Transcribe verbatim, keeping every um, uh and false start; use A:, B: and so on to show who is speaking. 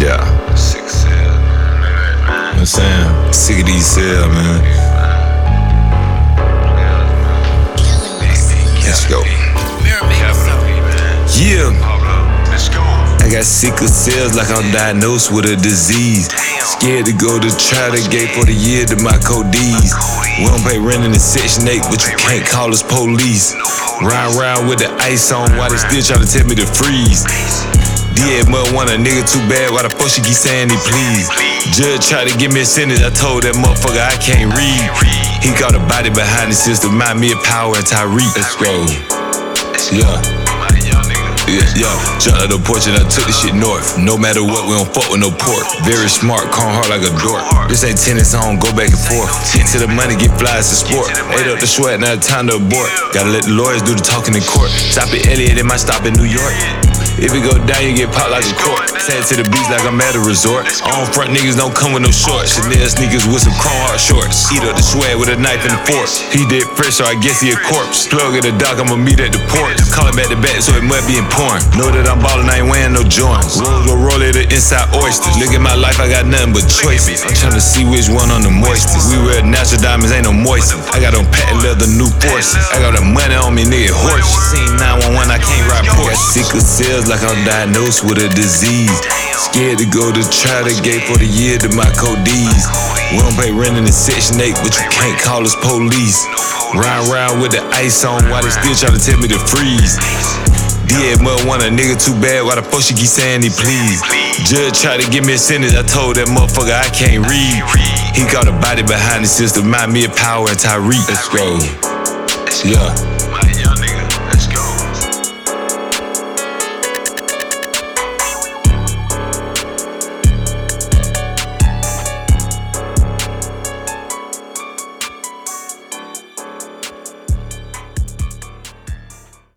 A: Yeah.
B: Sick of sales, man.
A: You know what I'm saying? Sick of these sales, man. Let's go. Yeah.
B: Let's go.
A: I got sick of sales like I'm diagnosed with a disease. Scared to go to try to gate for the year to my codees. We don't pay rent in the section eight, but you can't call us police. Ride around with the ice on while they still trying to tell me to freeze. D A mother want a nigga too bad, why the fuck she keep saying he please? Judge tried to give me a sentence, I told that motherfucker I can't read. He got a body behind the system, remind me of Power and Tyreek. Let's go. Yeah. Yeah, yeah, jumped out the porch and I took the shit north. No matter what, we don't fuck with no pork. Very smart, calm hard like a dork. This ain't tennis, I don't go back and forth. Get to the money, get fly, it's a sport. Ate up the sweat, now it's time to abort. Gotta let the lawyers do the talking in court. Stop at Elliott, it might stop in New York. If it go down, you get popped like a cork. Sad to the beach like I'm at a resort. On front niggas don't come with no shorts. Chanel sneakers with some chrome heart shorts. Eat up the swag with a knife and a fork. He did fresh, so I guess he a corpse. Plug in the dock, I'ma meet at the port. Call it back to back, so it must be in porn. Know that I'm ballin', I ain't wearing no joints. Rolls will roll it inside oysters. Look at my life, I got nothing but choices. I'm tryna see which one on the moistest. We wear natural diamonds, ain't no moistest. I got on patent leather, new forces. I got the money on me, nigga, horse. Seen nine one one, I can't ride Porsche. Got sick of sales like I'm diagnosed with a disease. Scared to go to try to gate for the year to my codees. We don't pay rent in the section eight, but you can't call us police. Ride around with the ice on while they still try to tell me to freeze. D A mother want a nigga too bad, why the fuck she keep saying he please? Judge tried to give me a sentence, I told that motherfucker I can't read. He got a body behind the system, remind me of Power and Tyreek. Let's go. Yeah.